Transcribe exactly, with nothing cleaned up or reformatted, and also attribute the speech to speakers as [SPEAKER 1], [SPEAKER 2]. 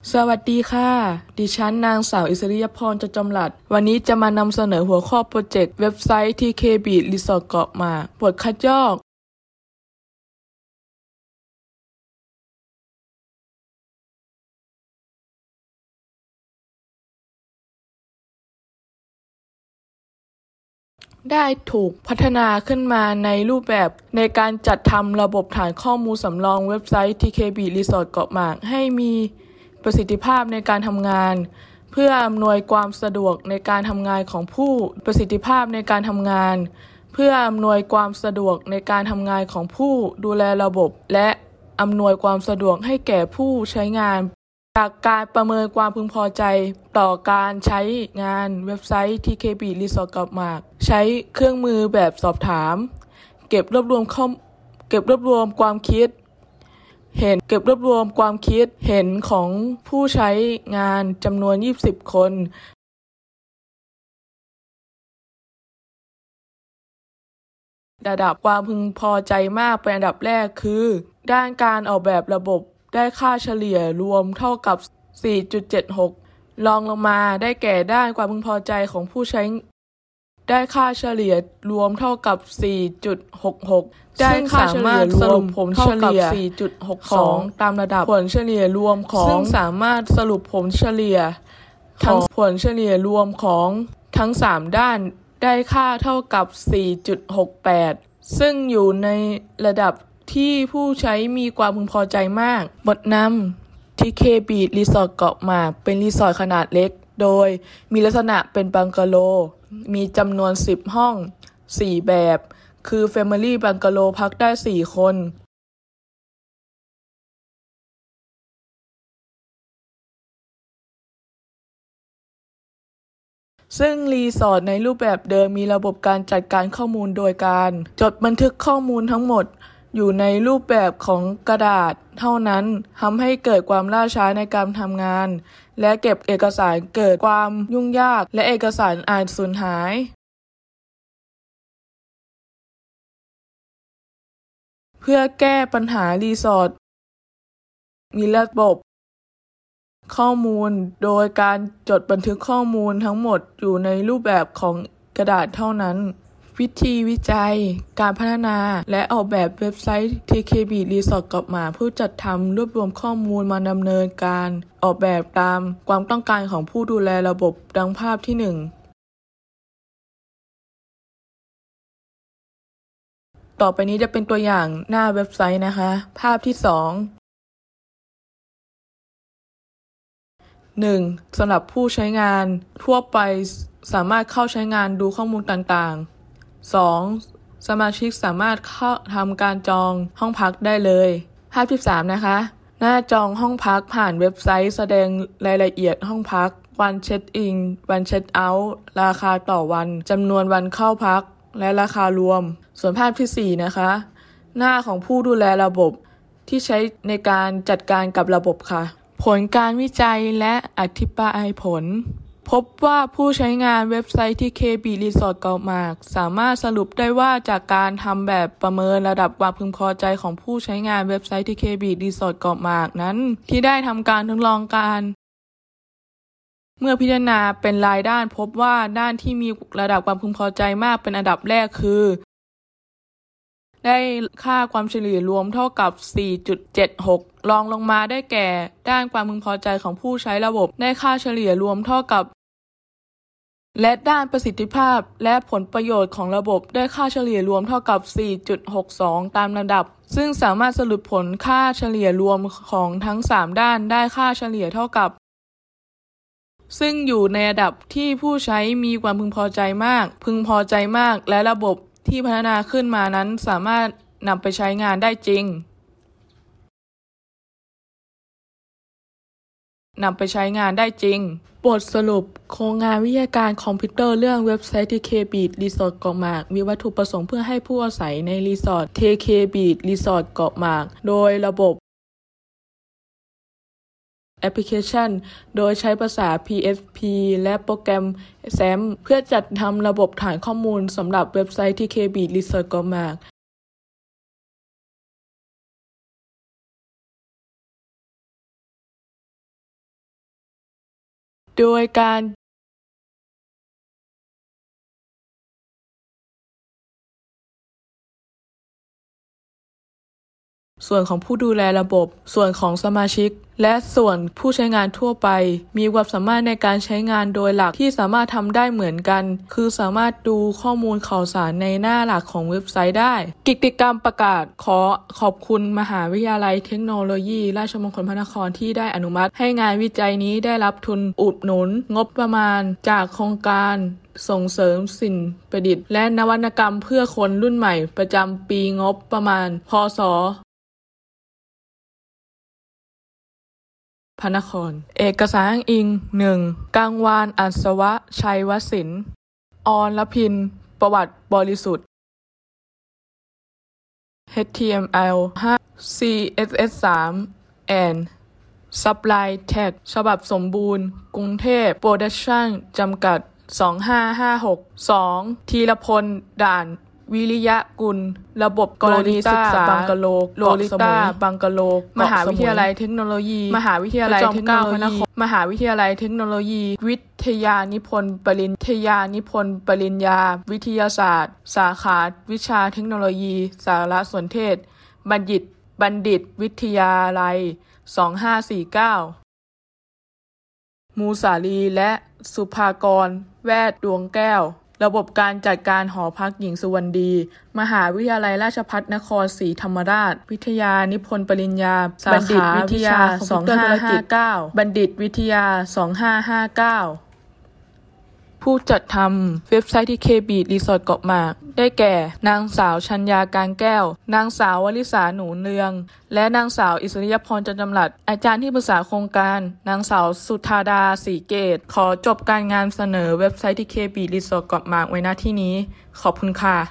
[SPEAKER 1] สวัสดีค่ะ ดิฉันนางสาวอิสริยพร จจำหลัด วันนี้จะมานำเสนอหัวข้อโปรเจกต์เว็บไซต์ ที เค Beach Resort เกาะหมากบทคัดลอก ได้ถูกพัฒนาขึ้นมาในรูปแบบในการจัดทำระบบฐานข้อมูลสำรองเว็บไซต์ ที เค Beach Resort เกาะหมากให้มีประสิทธิภาพในการทำงานเพื่ออำนวยความสะดวกในการทำงานของผู้ประสิทธิภาพในการทำงานเพื่ออำนวยความสะดวกในการทำงานของผู้ดูแลระบบและอำนวยความสะดวกให้แก่ผู้ใช้งานจากการประเมินความพึงพอใจต่อการใช้งานเว็บไซต์ ที เค Beach Resort เกาะหมากใช้เครื่องมือแบบสอบถามเก็บรวบรวมข้อเก็บรวบรวมความคิดเห็นเก็บรวบรวมความคิดเห็นของผู้ใช้งานจำนวนยี่สิบคนระดับความพึงพอใจมากเป็นอันดับแรกคือด้านการออกแบบระบบได้ค่าเฉลี่ยรวมเท่ากับ สี่จุดเจ็ดหก รองลงมาได้แก่ด้านความพึงพอใจของผู้ใช้ได้ค่าเฉลี่ยรวมเท่ากับ สี่จุดหกหก ได้ค่าเฉลี่ยรวมผลเฉลี่ย สี่จุดหกสอง ตามระดับผลเฉลี่ยรวมของซึ่งสามารถสรุปผลเฉลี่ยทั้งผลเฉลี่ยรวมของทั้งสามด้านได้ค่าเท่ากับ สี่จุดหกแปด ซึ่งอยู่ในระดับที่ผู้ใช้มีความพึงพอใจมากบทนำ ที เค Beach Resort เกาะหมากเป็นรีสอร์ทขนาดเล็กโดยมีลักษณะเป็นบังกะโลมีจำนวนสิบห้องสี่แบบคือ Family Bungalow พักได้สี่คนซึ่งรีสอร์ทในรูปแบบเดิมมีระบบการจัดการข้อมูลโดยการจดบันทึกข้อมูลทั้งหมดอยู่ในรูปแบบของกระดาษเท่านั้นทำให้เกิดความล่าช้าในการทำงานและเก็บเอกสารเกิดความยุ่งยากและเอกสารอาจสูญหายเพื่อแก้ปัญหารีสอร์ทมีระบบข้อมูลโดยการจดบันทึกข้อมูลทั้งหมดอยู่ในรูปแบบของกระดาษเท่านั้นวิธีวิจัยการพัฒนาและออกแบบเว็บไซต์ ที เค Beach Resort เกาะหมากผู้จัดทำรวบรวมข้อมูลมาดำเนินการออกแบบตามความต้องการของผู้ดูแลระบบดังภาพที่หนึ่งต่อไปนี้จะเป็นตัวอย่างหน้าเว็บไซต์นะคะภาพที่สองหนึ่งสำหรับผู้ใช้งานทั่วไปสามารถเข้าใช้งานดูข้อมูลต่างๆ สอง สมาชิกสามารถเข้าทำการจองห้องพักได้เลยภาพที่สามนะคะหน้าจองห้องพักผ่านเว็บไซต์แสดงรายละเอียดห้องพักวันเช็คอินวันเช็คเอาท์ราคาต่อวันจำนวนวันเข้าพักและราคารวมส่วนภาพที่สี่นะคะหน้าของผู้ดูแลระบบที่ใช้ในการจัดการกับระบบค่ะผลการวิจัยและอธิบายผลพบว่าผู้ใช้งานเว็บไซต์ ที เค Beach Resort เกาะหมากสามารถสรุปได้ว่าจากการทำแบบประเมินระดับความพึงพอใจของผู้ใช้งานเว็บไซต์ ที เค Beach Resort เกาะหมากนั้นที่ได้ทำการทดลองการเมื่อพิจารณาเป็นรายด้านพบว่าด้านที่มีระดับความพึงพอใจมากเป็นอันดับแรกคือได้ค่าความเฉลี่ยรวมเท่ากับ สี่จุดเจ็ดหก รองลงมาได้แก่ด้านความพึงพอใจของผู้ใช้ระบบได้ค่าเฉลี่ยรวมเท่ากับและด้านประสิทธิภาพและผลประโยชน์ของระบบได้ค่าเฉลี่ยรวมเท่ากับ สี่จุดหกสอง ตามลำดับซึ่งสามารถสรุปผลค่าเฉลี่ยรวมของทั้งสามด้านได้ค่าเฉลี่ยเท่ากับซึ่งอยู่ในระดับที่ผู้ใช้มีความพึงพอใจมากพึงพอใจมากและระบบที่พัฒนาขึ้นมานั้นสามารถนำไปใช้งานได้จริงนำไปใช้งานได้จริงบทสรุปโครงงานวิทยาการคอมพิวเตอร์เรื่องเว็บไซต์ ที เค Beach Resort เกาะหมากมีวัตถุประสงค์เพื่อให้ผู้อาศัยในรีสอร์ท ที เค Beach Resort เกาะหมากโดยระบบแอปพลิเคชันโดยใช้ภาษา พี เอช พี และโปรแกรม แซม เพื่อจัดทำระบบฐานข้อมูลสำหรับเว็บไซต์ ที เค Beach Resort เกาะหมากโดยการส่วนของผู้ดูแลระบบส่วนของสมาชิกและส่วนผู้ใช้งานทั่วไปมีความสามารถในการใช้งานโดยหลักที่สามารถทำได้เหมือนกันคือสามารถดูข้อมูลข่าวสารในหน้าหลักของเว็บไซต์ได้กิจกรรมประกาศขอขอบคุณมหาวิทยาลัยเทคโนโลยีราชมงคลพระนครที่ได้อนุมัติให้งานวิจัยนี้ได้รับทุนอุดหนุนงบประมาณจากโครงการส่งเสริมสิ่งประดิษฐ์และนวัตกรรมเพื่อคนรุ่นใหม่ประจำปีงบประมาณพ.ศ. พระนครเอกสารอ้างอิง หนึ่ง กังวานอัศวะชัยวศิลป์อรพินประวัติบริสุทธิ์ เอช ที เอ็ม แอล ห้า ซี เอส เอส สาม and Supply Tag ฉบับสมบูรณ์กรุงเทพโปรดักชั่นจำกัดสองห้าห้าหก สอง ธีรพลด่านวิริยะกุลระบบกรณีศึกษาบังกะโลโลลิต้าบังกะโลมหาวิทยาลัยเทคโนโลยีมหาวิทยาลัยเทคโนโลยีมหาวิทยาลัยเทคโนโลยีวิทยานิพนธ์ปริญญานิพนธ์ปริญญาวิทยาศาสตร์สาขาวิชาเทคโนโลยีสารสนเทศบัณฑิตบัณฑิตวิทยาลัยสองห้าสี่เก้ามูสาลีและสุภากรแวดดวงแก้วระบบการจัดการหอพักหญิงสุวรรณดีมหาวิทยาลัยราชภัฏนครศรีธรรมราชวิทยานิพนธ์ปริญญาบัณฑิตวิทยาสองห้าห้าเก้าบัณฑิตวิทยาสองห้าห้าเก้าผู้จัดทำเว็บไซต์ที่ เค บี รีสอร์ทเกาะหมากได้แก่นางสาวชัญญาการแก้วนางสาววลิสาหนูเนืองและนางสาวอิสริยพรจันจำรัดอาจารย์ที่ปรึกษาโครงการนางสาวสุธาดาศรีเกตขอจบการงานเสนอเว็บไซต์ที่ เค บี รีสอร์ทเกาะหมากไว้ณที่นี้ขอบคุณค่ะ